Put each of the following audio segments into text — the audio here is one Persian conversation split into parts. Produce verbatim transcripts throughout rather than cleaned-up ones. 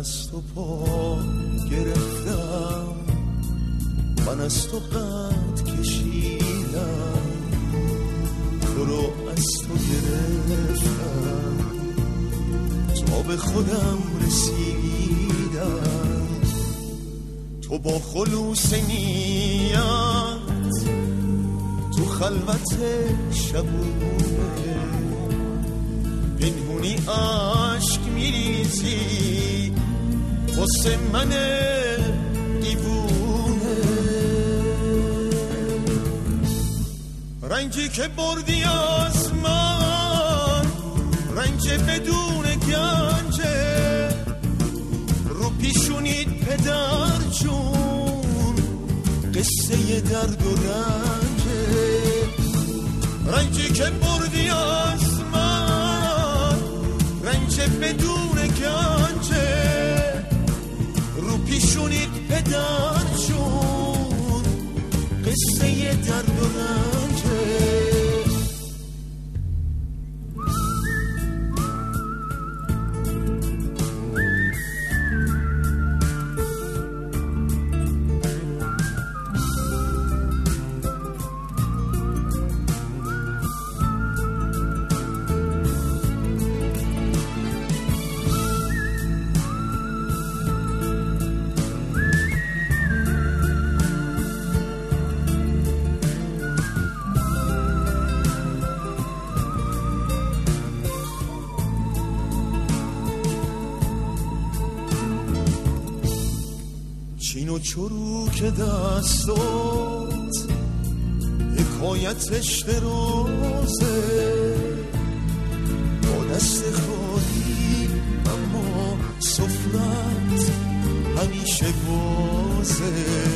از تو پا گرفتم، من از تو قد کشیدم، تو رو از تو گرفتم تا به خودم رسیدم. تو با خلوص نیت تو خلوت شبونه پنهونی عشق میریزی واسه من دیوونه. رنجی که بردی از من رنج بدون گنجه، رو پیشونید پدر جون قصه درد و رنجه. رنجی که بردی از من رنج بدون گنجه، رو پیشونید پدر جون قصه درد و رنجه. چین و چروک دستات حکایتش درازه، با دست خالی اما سفرت همیشه بازه.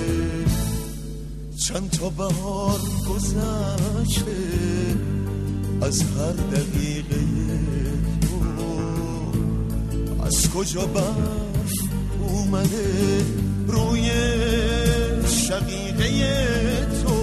چند تا بهار گذشته از هر دقیقه تو، از کجا برف اومده روی شقیقه تو.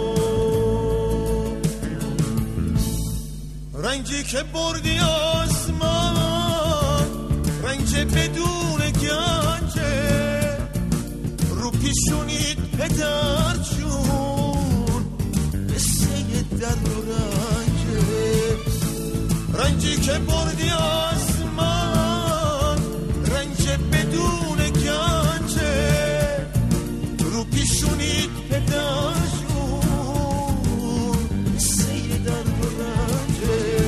رنجی که بردی از من رنج بدون گنجه، رو پیشونید پدر جون قصه درد و رنجه. رنجی که بردی از من رنج بدون گنجه، رو پیشونید پدر جون قصه درد و رنجه.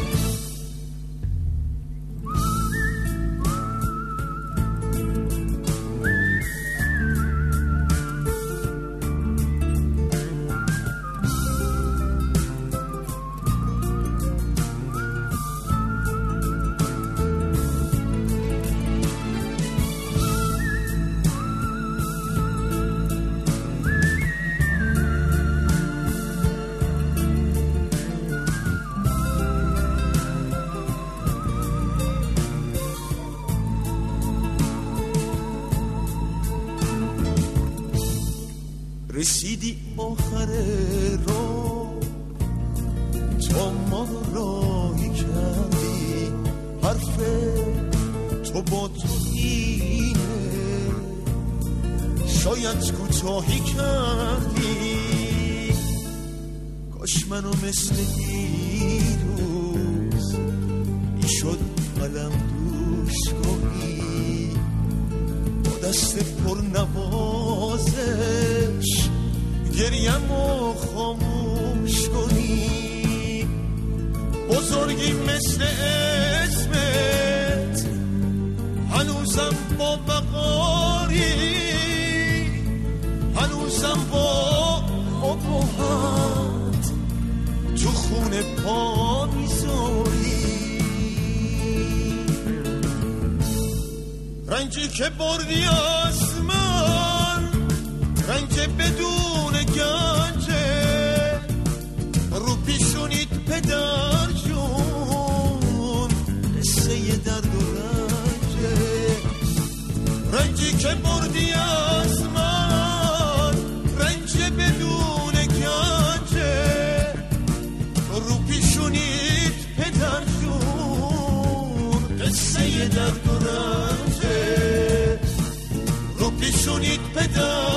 رسیدی آخر راه تا ما راهی کردی، حرف تو با تو اینه شاید کوتاهی کردی. کاش منو مثل دیروز میشد قلم دوش کنی، با دست پر نوازش گریم و خاموش کنی. بزرگی مثل اسمت هنوزم با بقاری، هنوزم با ابهت تو خونه پا میذاری. رنجی که بردی از من رنج بدون گنجه، رو پیشونید پدر جون قصه درد و رنجه. رنجی که بردی از من رنج بدون گنجه، رو پیشونید پدر جون قصه درد و رنجه. دار